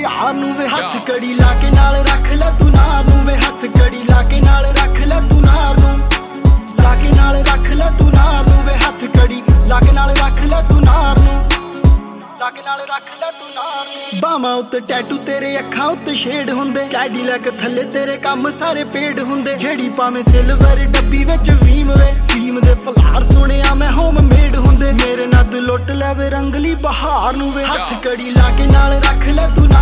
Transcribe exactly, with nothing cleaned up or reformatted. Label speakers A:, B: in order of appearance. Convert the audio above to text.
A: ਯਾਰ ਨੂੰ ਵੇ ਹੱਥ ਕੜੀ ਲਾ ਕੇ ਨਾਲ ਰੱਖ ਲੈ ਤੂੰ ਨਾਰ ਨੂੰ ਵੇ ਹੱਥ ਕੜੀ ਲਾ ਕੇ ਨਾਲ ਰੱਖ ਲੈ ਤੂੰ ਨਾਰ ਨੂੰ ਲਾ ਕੇ ਨਾਲ ਰੱਖ ਲੈ ਤੂੰ ਨਾਰ ਨੂੰ ਵੇ ਹੱਥ ਕੜੀ ਲਾ ਕੇ ਨਾਲ ਰੱਖ ਲੈ ਤੂੰ ਨਾਰ ਨੂੰ ਲਾ ਕੇ ਨਾਲ ਰੱਖ ਲੈ ਤੂੰ ਨਾਰ ਨੂੰ ਬਾਹਾਂ ਉੱਤੇ ਟੈਟੂ ਤੇਰੇ ਅੱਖਾਂ ਉੱਤੇ ਸ਼ੇਡ ਹੁੰਦੇ ਕੈਡੀਲੈਕ ਥੱਲੇ ਤੇਰੇ ਕੰਮ ਸਾਰੇ ਪੇਡ ਹੁੰਦੇ ਜਿਹੜੀ ਭਾਵੇਂ ਸਿਲਵਰ ਡੱਬੀ ਵਿੱਚ ਵੀਮ ਵੇ ਫੀਮ ਦੇ ਫਲਾਰ ਸੁਣਿਆ ਮੈਂ ਹੋਮ ਮੇਡ ਹੁੰਦੇ ਮੇਰੇ ਨਾਲ ਲੁੱਟ ਲੈ ਵੇ ਰੰਗਲੀ ਬਹਾਰ ਨੂੰ ਵੇ ਹੱਥ ਕੜੀ ਲਾ ਕੇ ਨਾਲ ਰੱਖ ਲੈ ਤੂੰ